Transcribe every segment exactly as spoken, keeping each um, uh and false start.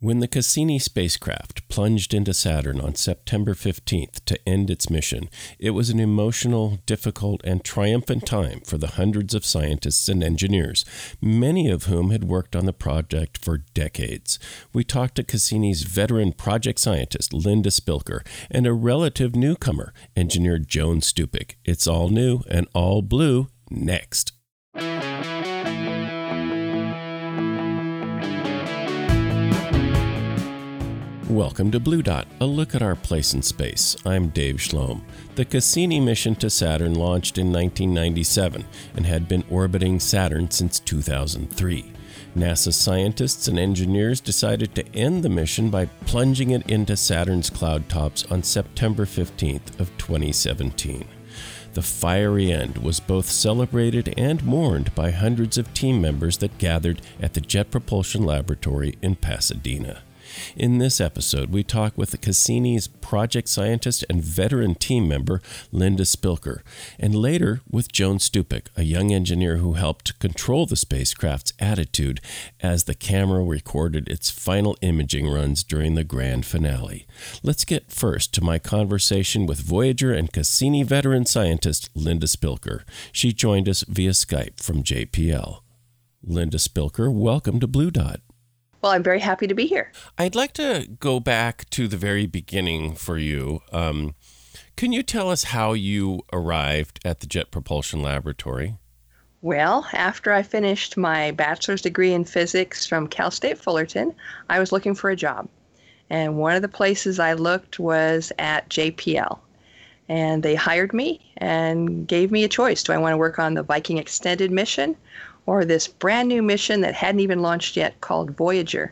When the Cassini spacecraft plunged into Saturn on September fifteenth to end its mission, it was an emotional, difficult, and triumphant time for the hundreds of scientists and engineers, many of whom had worked on the project for decades. We talked to Cassini's veteran project scientist, Linda Spilker, and a relative newcomer, engineer Joan Stupic. It's all new and all blue next. Welcome to Blue Dot, a look at our place in space. I'm Dave Schlom. The Cassini mission to Saturn launched in nineteen ninety-seven and had been orbiting Saturn since two thousand three. NASA scientists and engineers decided to end the mission by plunging it into Saturn's cloud tops on September fifteenth of twenty seventeen. The fiery end was both celebrated and mourned by hundreds of team members that gathered at the Jet Propulsion Laboratory in Pasadena. In this episode, we talk with Cassini's project scientist and veteran team member, Linda Spilker, and later with Joan Stupic, a young engineer who helped control the spacecraft's attitude as the camera recorded its final imaging runs during the grand finale. Let's get first to my conversation with Voyager and Cassini veteran scientist Linda Spilker. She joined us via Skype from J P L. Linda Spilker, welcome to Blue Dot. Well, I'm very happy to be here. I'd like to go back to the very beginning for you. Um, can you tell us how you arrived at the Jet Propulsion Laboratory? Well, after I finished my bachelor's degree in physics from Cal State Fullerton, I was looking for a job. And one of the places I looked was at J P L. And they hired me and gave me a choice. Do I want to work on the Viking Extended mission or this brand new mission that hadn't even launched yet called Voyager?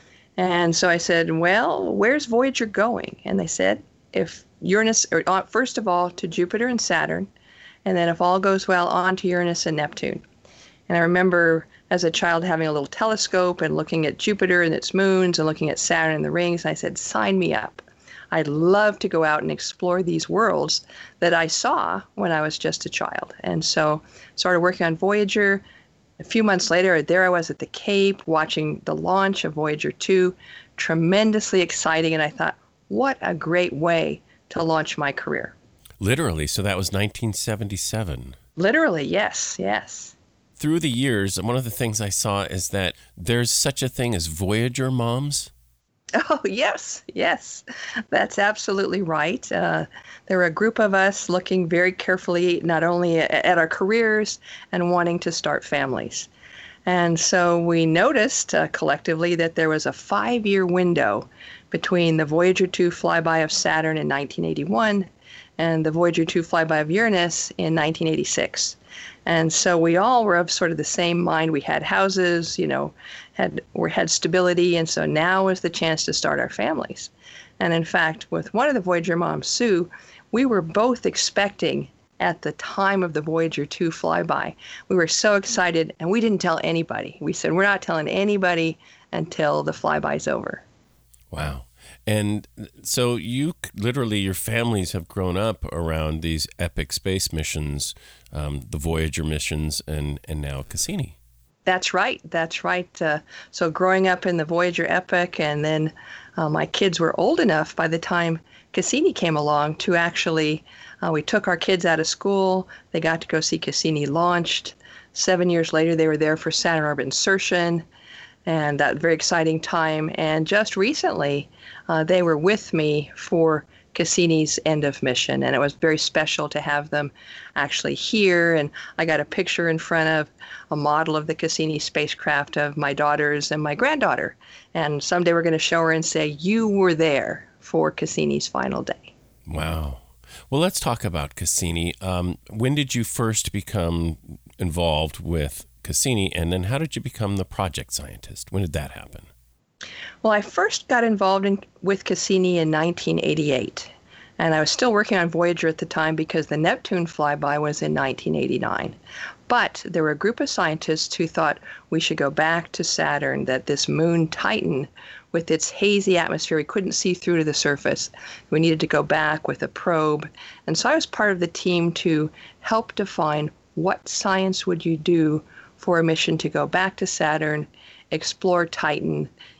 And so I said, well, where's Voyager going? And they said, if Uranus, or uh, first of all, to Jupiter and Saturn, and then if all goes well, on to Uranus and Neptune. And I remember as a child having a little telescope and looking at Jupiter and its moons and looking at Saturn and the rings. And I said, sign me up. I'd love to go out and explore these worlds that I saw when I was just a child. And so started working on Voyager. A few months later, there I was at the Cape watching the launch of Voyager two, tremendously exciting, and I thought, what a great way to launch my career. Literally, so that was nineteen seventy-seven. Literally, yes, yes. Through the years, one of the things I saw is that there's such a thing as Voyager moms. Oh, yes, yes, that's absolutely right. Uh, there were a group of us looking very carefully not only at, at our careers and wanting to start families. And so we noticed uh, collectively that there was a five-year window between the Voyager two flyby of Saturn in nineteen eighty-one and the Voyager two flyby of Uranus in nineteen eighty-six. And so we all were of sort of the same mind. We had houses, you know, had we had stability, and so now was the chance to start our families. And in fact, with one of the Voyager moms, Sue, we were both expecting at the time of the Voyager two flyby. We were so excited, and we didn't tell anybody. We said, we're not telling anybody until the flyby's over. Wow. And so you literally, your families have grown up around these epic space missions, um, the Voyager missions, and, and now Cassini. That's right. That's right. Uh, so growing up in the Voyager epic, and then uh, my kids were old enough by the time Cassini came along to actually, uh, we took our kids out of school. They got to go see Cassini launched. Seven years later, they were there for Saturn orbit insertion. And that very exciting time. And just recently, uh, they were with me for Cassini's end of mission. And it was very special to have them actually here. And I got a picture in front of a model of the Cassini spacecraft of my daughters and my granddaughter. And someday we're going to show her and say, you were there for Cassini's final day. Wow. Well, let's talk about Cassini. Um, when did you first become involved with Cassini, and then how did you become the project scientist? When did that happen? Well, I first got involved in, with Cassini in nineteen eighty-eight, and I was still working on Voyager at the time because the Neptune flyby was in nineteen eighty-nine. But there were a group of scientists who thought we should go back to Saturn, that this moon Titan, with its hazy atmosphere, we couldn't see through to the surface. We needed to go back with a probe. And so I was part of the team to help define what science would you do for a mission to go back to Saturn, explore Titan,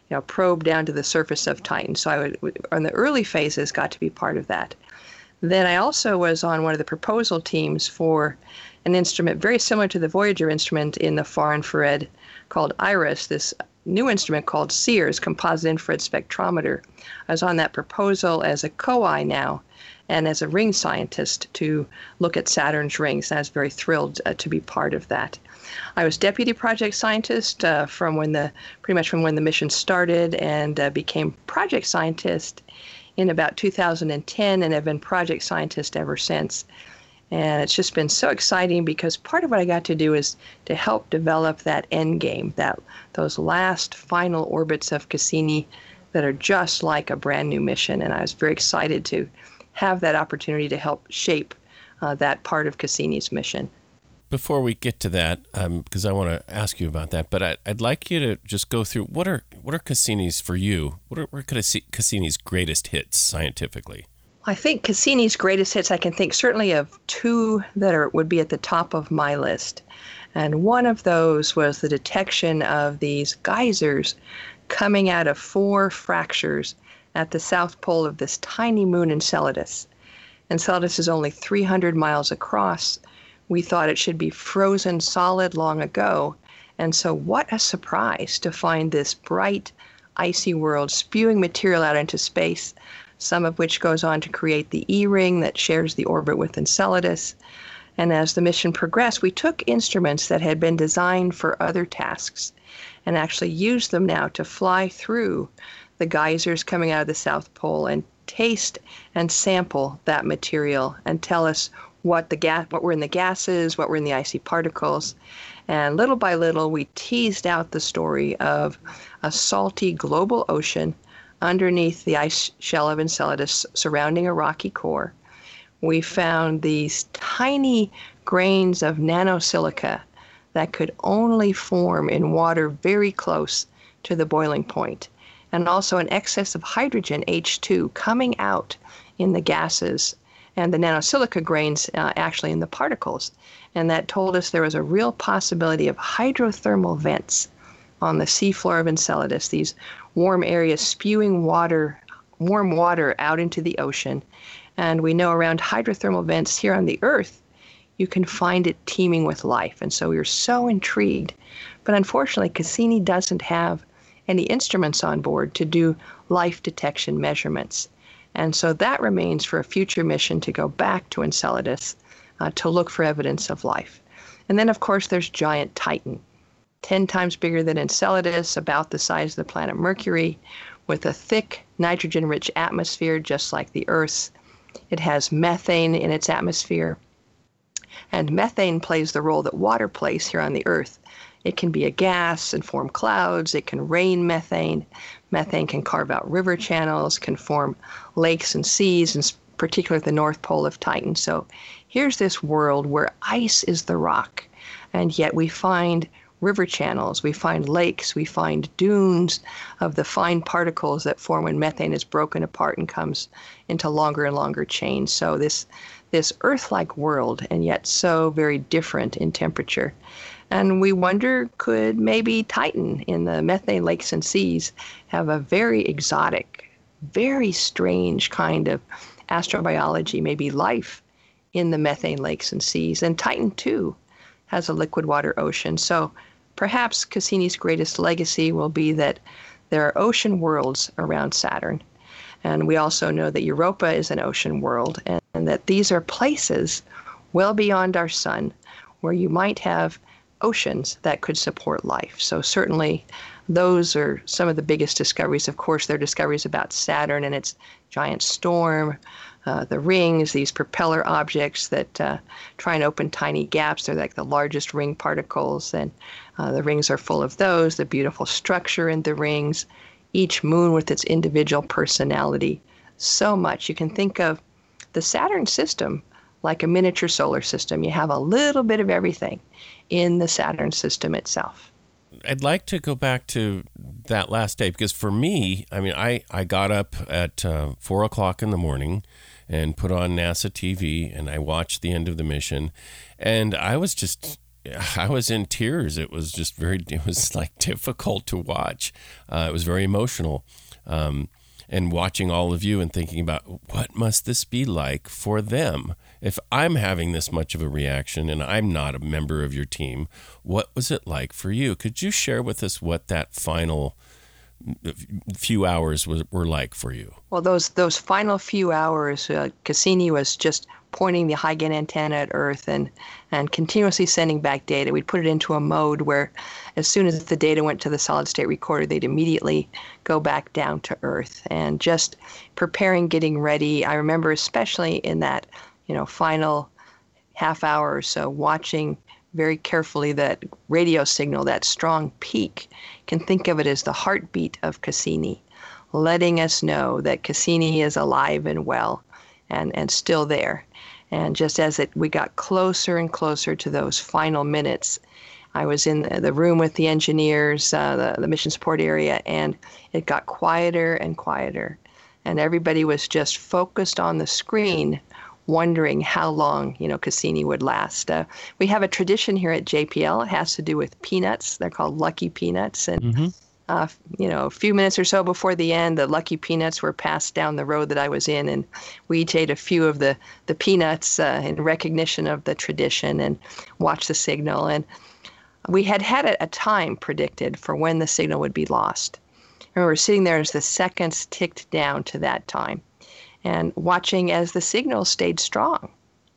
you know, probe down to the surface of Titan. So I would, on the early phases, got to be part of that. Then I also was on one of the proposal teams for an instrument very similar to the Voyager instrument in the far infrared called IRIS, this new instrument called SEERS, Composite Infrared Spectrometer. I was on that proposal as a C O I now and as a ring scientist to look at Saturn's rings. And I was very thrilled uh, to be part of that. I was deputy project scientist uh, from when the pretty much from when the mission started, and uh, became project scientist in about two thousand ten, and have been project scientist ever since. And it's just been so exciting because part of what I got to do is to help develop that end game, that those last final orbits of Cassini that are just like a brand new mission. And I was very excited to have that opportunity to help shape uh, that part of Cassini's mission. Before we get to that, because um, I want to ask you about that, but I, I'd like you to just go through what are what are Cassini's for you? What are, what are Cassini's greatest hits scientifically? I think Cassini's greatest hits, I can think certainly of two that are would be at the top of my list. And one of those was the detection of these geysers coming out of four fractures at the south pole of this tiny moon Enceladus. Enceladus is only three hundred miles across. We thought it should be frozen solid long ago. And so what a surprise to find this bright, icy world spewing material out into space, some of which goes on to create the E-ring that shares the orbit with Enceladus. And as the mission progressed, we took instruments that had been designed for other tasks and actually used them now to fly through the geysers coming out of the South Pole and taste and sample that material and tell us what the gas, what were in the gases, what were in the icy particles. And little by little, we teased out the story of a salty global ocean underneath the ice shell of Enceladus surrounding a rocky core. We found these tiny grains of nanosilica that could only form in water very close to the boiling point, and also an excess of hydrogen, H two, coming out in the gases, and the nanosilica grains uh, actually in the particles. And that told us there was a real possibility of hydrothermal vents on the seafloor of Enceladus, these warm areas spewing water, warm water out into the ocean. And we know around hydrothermal vents here on the Earth, you can find it teeming with life. And so we were so intrigued. But unfortunately, Cassini doesn't have any instruments on board to do life detection measurements. And so that remains for a future mission to go back to Enceladus uh, to look for evidence of life. And then, of course, there's giant Titan, ten times bigger than Enceladus, about the size of the planet Mercury, with a thick nitrogen-rich atmosphere just like the Earth's. It has methane in its atmosphere, and methane plays the role that water plays here on the Earth. It can be a gas and form clouds. It can rain methane. Methane can carve out river channels, can form lakes and seas, and particularly at the North Pole of Titan. So here's this world where ice is the rock, and yet we find river channels, we find lakes, we find dunes of the fine particles that form when methane is broken apart and comes into longer and longer chains. So this this Earth-like world, and yet so very different in temperature. And we wonder, could maybe Titan in the methane lakes and seas have a very exotic, very strange kind of astrobiology, maybe life in the methane lakes and seas? And Titan, too, has a liquid water ocean. So perhaps Cassini's greatest legacy will be that there are ocean worlds around Saturn. And we also know that Europa is an ocean world, and, and that these are places well beyond our sun where you might have oceans that could support life. So certainly those are some of the biggest discoveries. Of course, there are discoveries about Saturn and its giant storm, uh, the rings, these propeller objects that uh, try and open tiny gaps. They're like the largest ring particles, and uh, the rings are full of those, the beautiful structure in the rings, each moon with its individual personality. So much. You can think of the Saturn system like a miniature solar system. You have a little bit of everything in the Saturn system itself. I'd like to go back to that last day, because for me, I mean, I, I got up at uh, four o'clock in the morning and put on NASA T V, and I watched the end of the mission, and I was just I was in tears. It was just very, it was like difficult to watch. Uh, it was very emotional. Um, and watching all of you and thinking about what must this be like for them? If I'm having this much of a reaction and I'm not a member of your team, what was it like for you? Could you share with us what that final few hours was, were like for you? Well, those those final few hours, uh, Cassini was just pointing the high-gain antenna at Earth and, and continuously sending back data. We'd put it into a mode where as soon as the data went to the solid-state recorder, they'd immediately go back down to Earth. And just preparing, getting ready. I remember especially in that, you know, final half hour or so, watching very carefully that radio signal, that strong peak. You can think of it as the heartbeat of Cassini, letting us know that Cassini is alive and well and, and still there. And just as it, we got closer and closer to those final minutes, I was in the room with the engineers, uh, the, the mission support area, and it got quieter and quieter. And everybody was just focused on the screen, wondering how long, you know, Cassini would last. Uh, we have a tradition here at J P L. It has to do with peanuts. They're called Lucky Peanuts. And, mm-hmm. uh, you know, a few minutes or so before the end, the Lucky Peanuts were passed down the road that I was in. And we each ate a few of the, the peanuts uh, in recognition of the tradition and watched the signal. And we had had a, a time predicted for when the signal would be lost. I remember sitting there as the seconds ticked down to that time, and watching as the signal stayed strong.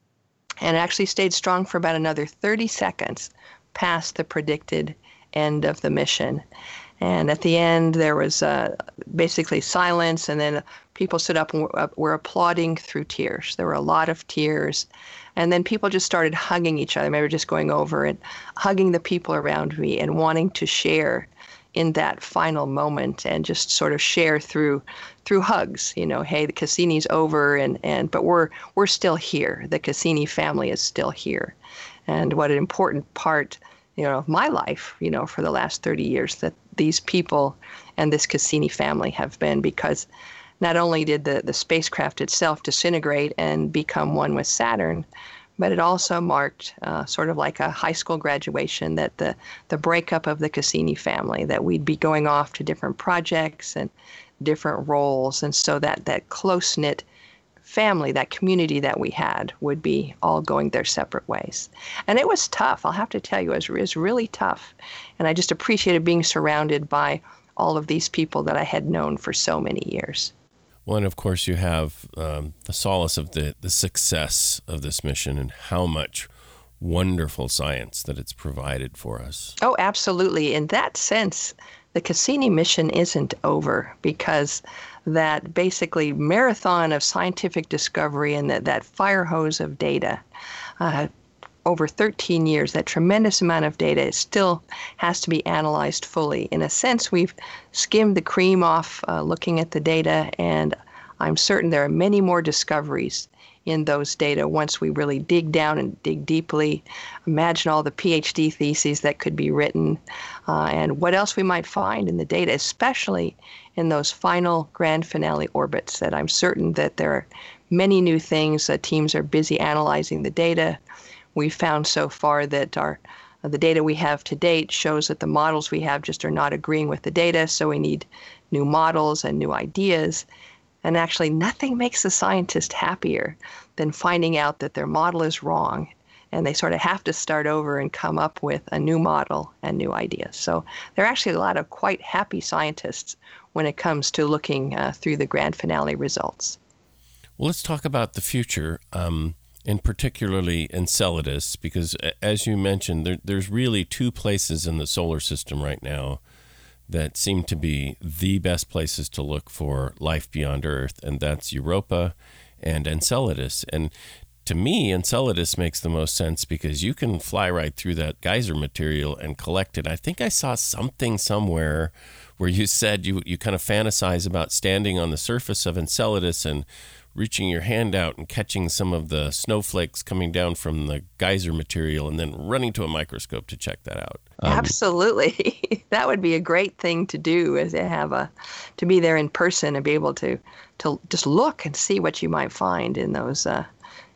And it actually stayed strong for about another thirty seconds past the predicted end of the mission. And at the end, there was uh, basically silence, and then people stood up and were, were applauding through tears. There were a lot of tears. And then people just started hugging each other. I remember just going over and hugging the people around me and wanting to share in that final moment and just sort of share through through hugs, you know, hey, the Cassini's over and, and but we're we're still here. The Cassini family is still here. And what an important part, you know, of my life, you know, for the last thirty years that these people and this Cassini family have been, because not only did the, the spacecraft itself disintegrate and become one with Saturn, but it also marked uh, sort of like a high school graduation, that the, the breakup of the Cassini family, that we'd be going off to different projects and different roles. And so that, that close-knit family, that community that we had, would be all going their separate ways. And it was tough. I'll have to tell you, it was, it was really tough. And I just appreciated being surrounded by all of these people that I had known for so many years. Well, and of course you have um, the solace of the, the success of this mission and how much wonderful science that it's provided for us. Oh, absolutely. In that sense, the Cassini mission isn't over, because that basically marathon of scientific discovery and that, that fire hose of data, uh, over thirteen years, that tremendous amount of data, it still has to be analyzed fully. In a sense, we've skimmed the cream off uh, looking at the data, and I'm certain there are many more discoveries in those data once we really dig down and dig deeply. Imagine all the PhD theses that could be written uh, and what else we might find in the data, especially in those final grand finale orbits, that I'm certain that there are many new things. Uh, teams are busy analyzing the data. We've found so far that our uh, the data we have to date shows that the models we have just are not agreeing with the data, so we need new models and new ideas. And actually, nothing makes the scientist happier than finding out that their model is wrong, and they sort of have to start over and come up with a new model and new ideas. So there are actually a lot of quite happy scientists when it comes to looking uh, through the grand finale results. Well, let's talk about the future. Um And particularly Enceladus, because as you mentioned, there, there's really two places in the solar system right now that seem to be the best places to look for life beyond Earth, and that's Europa and Enceladus. And to me, Enceladus makes the most sense because you can fly right through that geyser material and collect it. I think I saw something somewhere where you said you, you kind of fantasize about standing on the surface of Enceladus and reaching your hand out and catching some of the snowflakes coming down from the geyser material and then running to a microscope to check that out. Um, Absolutely. That would be a great thing to do, is to have a, to be there in person and be able to, to just look and see what you might find in those, uh,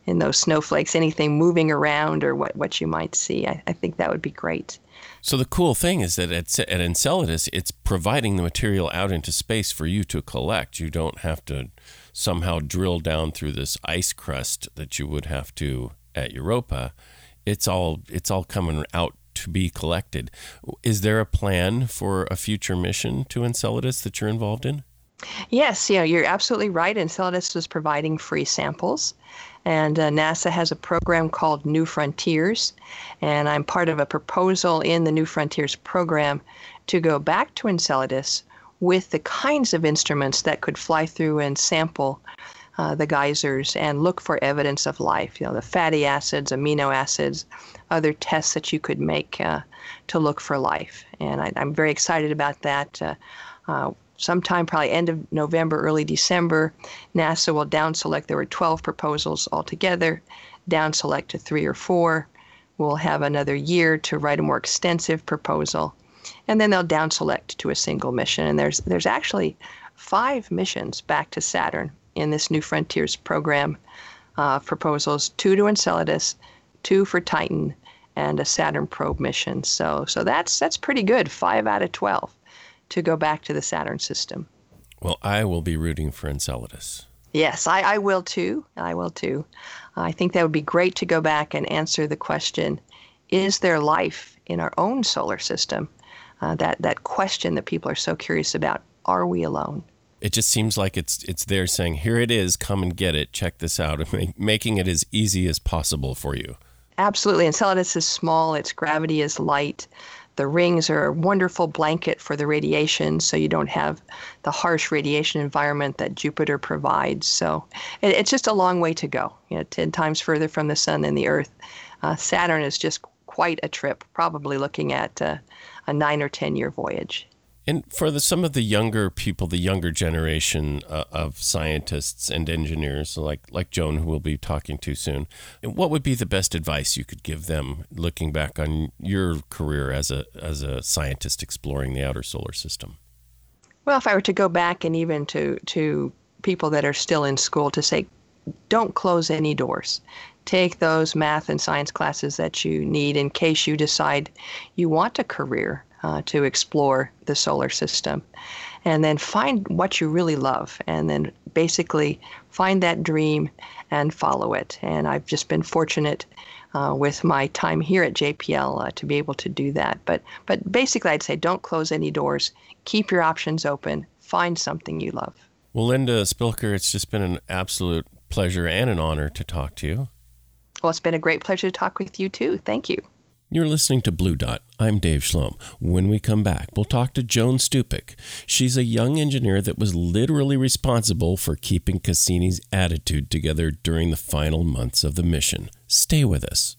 in those snowflakes, anything moving around or what, what you might see. I, I think that would be great. So the cool thing is that at, at Enceladus, it's providing the material out into space for you to collect. You don't have to somehow drill down through this ice crust that you would have to at Europa. It's all it's all coming out to be collected. Is there a plan for a future mission to Enceladus that you're involved in? Yes, you know, you're absolutely right. Enceladus is providing free samples. And uh, NASA has a program called New Frontiers, and I'm part of a proposal in the New Frontiers program to go back to Enceladus with the kinds of instruments that could fly through and sample uh, the geysers and look for evidence of life, you know, the fatty acids, amino acids, other tests that you could make uh, to look for life. And I, I'm very excited about that. Uh, uh, Sometime probably end of November, early December, NASA will down select. There were twelve proposals altogether, down select to three or four. We'll have another year to write a more extensive proposal, and then they'll down select to a single mission. And there's there's actually five missions back to Saturn in this New Frontiers program uh, proposals: two to Enceladus, two for Titan, and a Saturn probe mission. So so that's that's pretty good. Five out of twelve. To go back to the Saturn system. Well, I will be rooting for Enceladus. Yes, I, I will too. I will too. I think that would be great to go back and answer the question, is there life in our own solar system? Uh, that, that question that people are so curious about, are we alone? It just seems like it's it's there saying, here it is, come and get it, check this out, and making it as easy as possible for you. Absolutely. Enceladus is small, its gravity is light. The rings are a wonderful blanket for the radiation, so you don't have the harsh radiation environment that Jupiter provides. So it, it's just a long way to go, you know, ten times further from the sun than the Earth. Uh, Saturn is just quite a trip, probably looking at uh, a nine or ten year voyage. And for the, some of the younger people, the younger generation uh, of scientists and engineers, like like Joan, who we'll be talking to soon, what would be the best advice you could give them, looking back on your career as a as a scientist exploring the outer solar system? Well, if I were to go back and even to to people that are still in school, to say, don't close any doors. Take those math and science classes that you need in case you decide you want a career Uh, to explore the solar system, and then find what you really love, and then basically find that dream and follow it. And I've just been fortunate uh, with my time here at J P L uh, to be able to do that. But but basically, I'd say don't close any doors. Keep your options open. Find something you love. Well, Linda Spilker, it's just been an absolute pleasure and an honor to talk to you. Well, it's been a great pleasure to talk with you too. Thank you. You're listening to Blue Dot. I'm Dave Schloem. When we come back, we'll talk to Joan Stupick. She's a young engineer that was literally responsible for keeping Cassini's attitude together during the final months of the mission. Stay with us.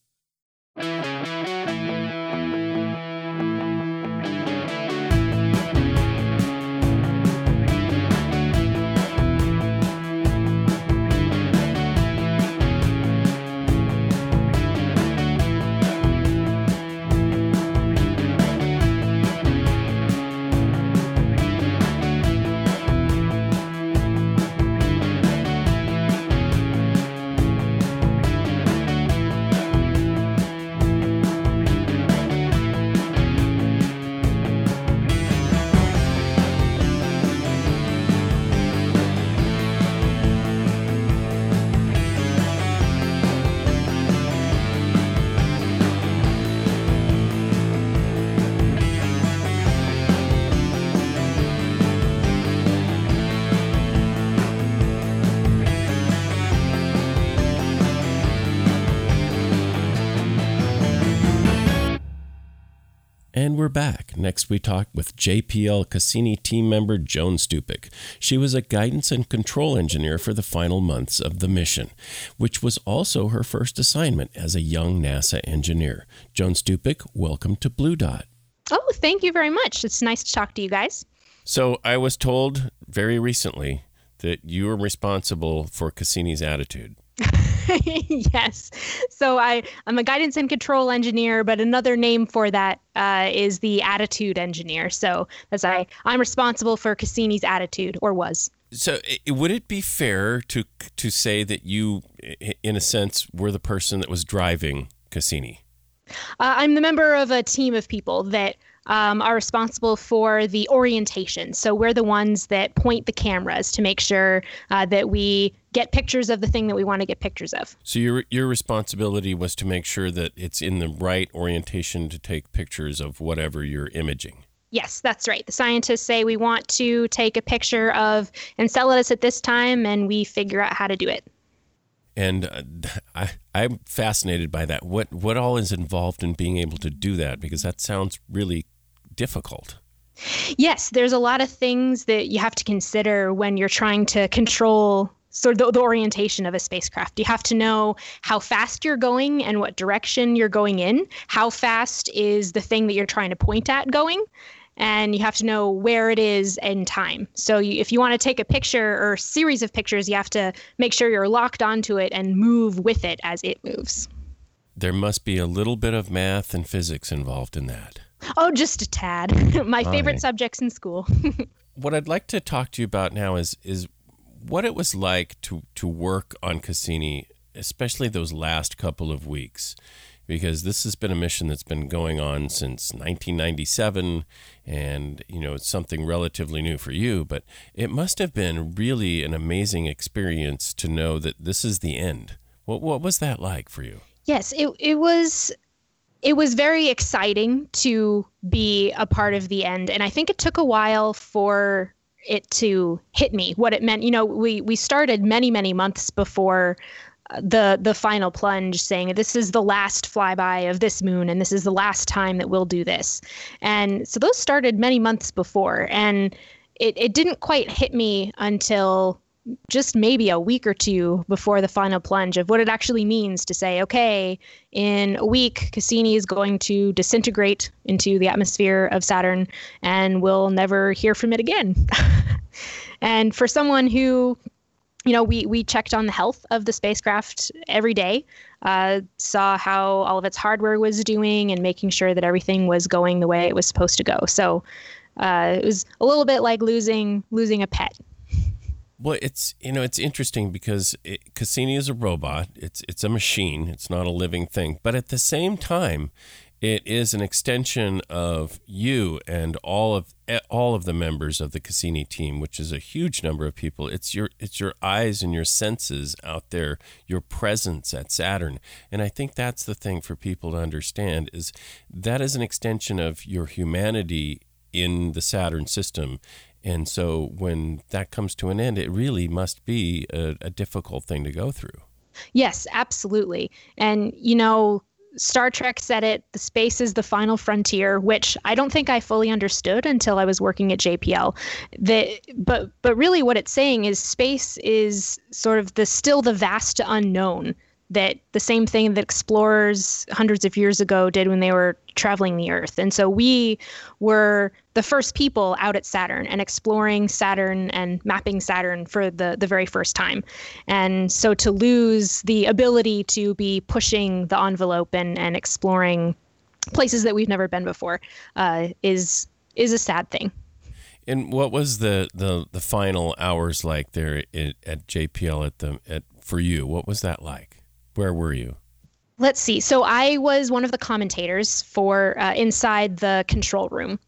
And we're back. Next, we talk with J P L Cassini team member Joan Stupick. She was a guidance and control engineer for the final months of the mission, which was also her first assignment as a young NASA engineer. Joan Stupick, welcome to Blue Dot. Oh, thank you very much. It's nice to talk to you guys. So I was told very recently that you were responsible for Cassini's attitude. Yes. So I, I'm a guidance and control engineer, but another name for that uh, is the attitude engineer. So that's I, I'm responsible for Cassini's attitude, or was. So i- would it be fair to to say that you, i- in a sense, were the person that was driving Cassini? Uh, I'm the member of a team of people that um, are responsible for the orientation. So we're the ones that point the cameras to make sure uh, that we get pictures of the thing that we want to get pictures of. So your your responsibility was to make sure that it's in the right orientation to take pictures of whatever you're imaging. Yes, that's right. The scientists say we want to take a picture of Enceladus at this time, and we figure out how to do it. And uh, I, I'm fascinated by that. What what all is involved in being able to do that? Because that sounds really difficult. Yes, there's a lot of things that you have to consider when you're trying to control sort of the, the orientation of a spacecraft. You have to know how fast you're going and what direction you're going in. How fast is the thing that you're trying to point at going? And you have to know where it is in time. So you, if you want to take a picture or a series of pictures, you have to make sure you're locked onto it and move with it as it moves. There must be a little bit of math and physics involved in that. Oh, just a tad. My favorite right. subjects in school. What I'd like to talk to you about now is is what it was like to, to work on Cassini, especially those last couple of weeks, because this has been a mission that's been going on since nineteen ninety-seven, and you know it's something relatively new for you, but it must have been really an amazing experience to know that this is the end. What what was that like for you? Yes, it it was it was very exciting to be a part of the end, and I think it took a while for it to hit me what it meant. You know, we we started many many months before the the final plunge, saying this is the last flyby of this moon and this is the last time that we'll do this. And so those started many months before, and it, it didn't quite hit me until just maybe a week or two before the final plunge of what it actually means to say, okay, in a week, Cassini is going to disintegrate into the atmosphere of Saturn and we'll never hear from it again. And for someone who, you know, we, we checked on the health of the spacecraft every day, uh, saw how all of its hardware was doing and making sure that everything was going the way it was supposed to go. So uh, it was a little bit like losing losing a pet. Well, it's you know it's interesting because it, Cassini is a robot. It's it's a machine. It's not a living thing. But at the same time, it is an extension of you and all of all of the members of the Cassini team, which is a huge number of people. It's your it's your eyes and your senses out there, your presence at Saturn. And I think that's the thing for people to understand is that is an extension of your humanity in the Saturn system. And so when that comes to an end, it really must be a, a difficult thing to go through. Yes, absolutely. And, you know, Star Trek said it, the space is the final frontier, which I don't think I fully understood until I was working at J P L. The, but but really what it's saying is space is sort of the still the vast unknown, that the same thing that explorers hundreds of years ago did when they were traveling the Earth. And so we were the first people out at Saturn and exploring Saturn and mapping Saturn for the, the very first time. And so to lose the ability to be pushing the envelope and, and exploring places that we've never been before uh, is is a sad thing. And what was the, the, the final hours like there at, at J P L at the at for you? What was that like? Where were you? Let's see. So I was one of the commentators for uh, inside the control room.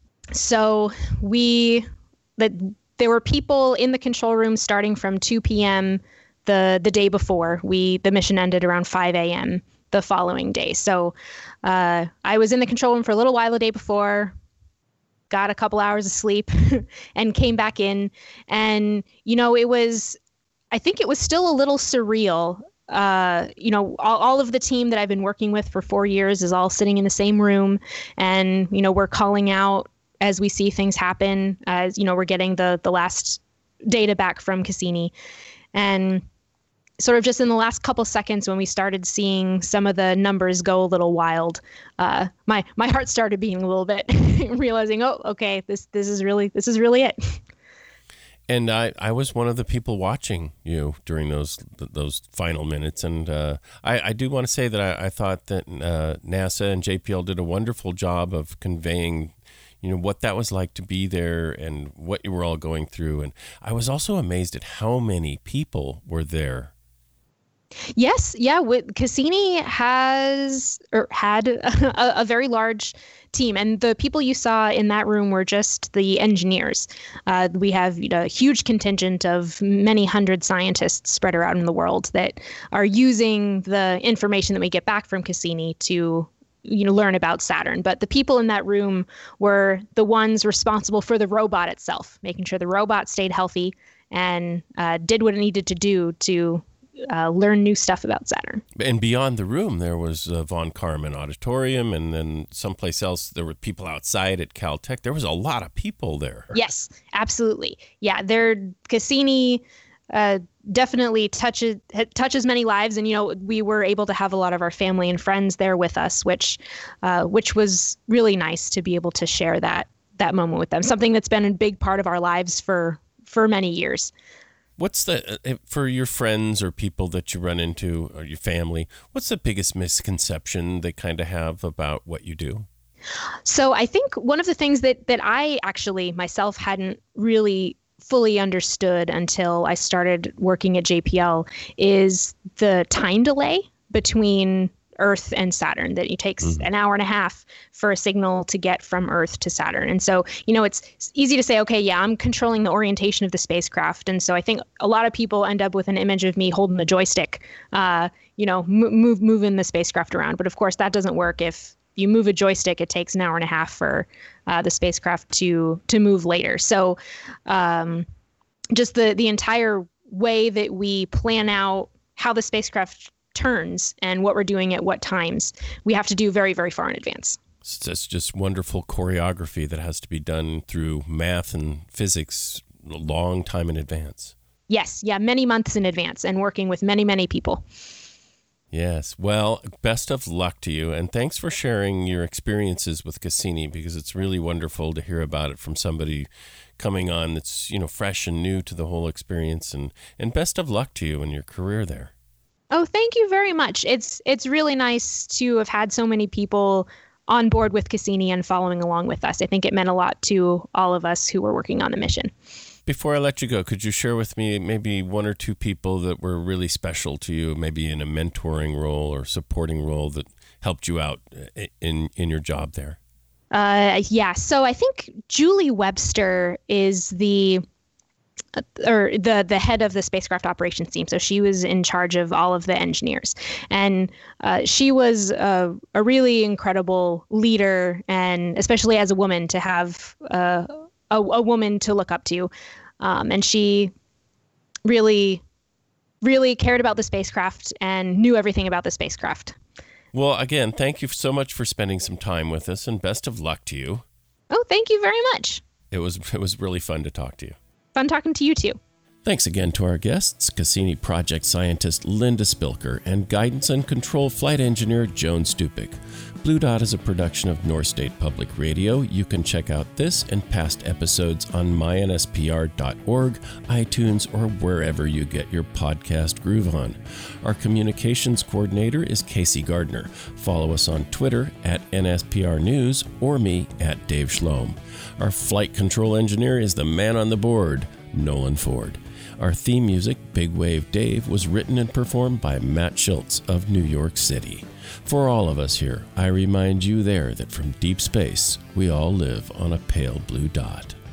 So we, that there were people in the control room starting from two p.m. the the day before. We the mission ended around five a.m. the following day. So uh, I was in the control room for a little while the day before, got a couple hours of sleep, and came back in. And you know, it was, I think it was still a little surreal. Uh, you know, all, all of the team that I've been working with for four years is all sitting in the same room, and you know, we're calling out as we see things happen. As you know, we're getting the the last data back from Cassini, and sort of just in the last couple seconds when we started seeing some of the numbers go a little wild, uh, my my heart started beating a little bit, realizing, oh, okay, this this is really this is really it. And I, I was one of the people watching you during those those final minutes. And uh, I, I do want to say that I, I thought that uh, NASA and J P L did a wonderful job of conveying, you know, what that was like to be there and what you were all going through. And I was also amazed at how many people were there. Yes, yeah. With, Cassini has or had a, a very large team, and the people you saw in that room were just the engineers. Uh, we have you know, a huge contingent of many hundred scientists spread around in the world that are using the information that we get back from Cassini to you know learn about Saturn. But the people in that room were the ones responsible for the robot itself, making sure the robot stayed healthy and uh, did what it needed to do to Uh, learn new stuff about Saturn. And beyond the room, there was uh, Von Karman Auditorium, and then someplace else, there were people outside at Caltech. There was a lot of people there. Yes, absolutely. Yeah, there Cassini uh, definitely touches touches many lives, and you know we were able to have a lot of our family and friends there with us, which uh, which was really nice to be able to share that that moment with them. Something that's been a big part of our lives for for many years. What's the, for your friends or people that you run into or your family, what's the biggest misconception they kind of have about what you do? So I think one of the things that, that I actually myself hadn't really fully understood until I started working at J P L is the time delay between Earth and Saturn, that it takes mm. an hour and a half for a signal to get from Earth to Saturn. And so, you know, it's, it's easy to say, okay, yeah, I'm controlling the orientation of the spacecraft. And so I think a lot of people end up with an image of me holding the joystick, uh, you know, move, moving the spacecraft around. But of course, that doesn't work. If you move a joystick, it takes an hour and a half for uh, the spacecraft to to move later. So um, just the, the entire way that we plan out how the spacecraft turns and what we're doing at what times, we have to do very, very far in advance. It's just wonderful choreography that has to be done through math and physics a long time in advance. Yes. Yeah. Many months in advance and working with many, many people. Yes. Well, best of luck to you. And thanks for sharing your experiences with Cassini, because it's really wonderful to hear about it from somebody coming on that's, you know, fresh and new to the whole experience. And, and best of luck to you in your career there. Oh, thank you very much. It's it's really nice to have had so many people on board with Cassini and following along with us. I think it meant a lot to all of us who were working on the mission. Before I let you go, could you share with me maybe one or two people that were really special to you, maybe in a mentoring role or supporting role that helped you out in, in your job there? Uh, yeah, so I think Julie Webster is the... or the the head of the spacecraft operations team. So she was in charge of all of the engineers. And uh, she was a, a really incredible leader, and especially as a woman, to have uh, a, a woman to look up to. Um, and she really, really cared about the spacecraft and knew everything about the spacecraft. Well, again, thank you so much for spending some time with us, and best of luck to you. Oh, thank you very much. It was it was really fun to talk to you. Fun talking to you too. Thanks again to our guests, Cassini project scientist Linda Spilker and guidance and control flight engineer Joan Stupic. Blue Dot is a production of North State Public Radio. You can check out this and past episodes on my N S P R dot org, iTunes, or wherever you get your podcast groove on. Our communications coordinator is Casey Gardner. Follow us on Twitter at N S P R News or me at Dave Schlom. Our flight control engineer is the man on the board, Nolan Ford. Our theme music, Big Wave Dave, was written and performed by Matt Schultz of New York City. For all of us here, I remind you there that from deep space, we all live on a pale blue dot.